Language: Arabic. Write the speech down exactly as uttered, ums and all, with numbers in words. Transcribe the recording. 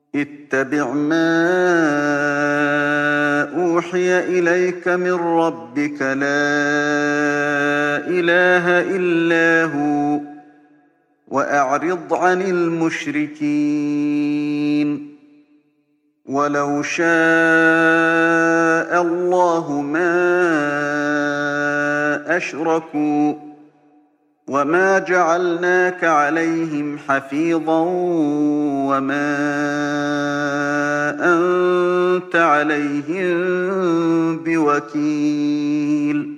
اتَّبِعْ مَا أُوحِيَ إِلَيْكَ مِن رَّبِّكَ ۖ لَا إِلَٰهَ إِلَّا هُوَ ۖ وَأَعْرِضْ عَنِ الْمُشْرِكِينَ وَلَوْ شَاءَ اللَّهُ مَا أَشْرَكُوا ۗ وَمَا جَعَلْنَاكَ عَلَيْهِمْ حَفِيظًا وَمَا أَنتَ عَلَيْهِم بِوَكِيلٍ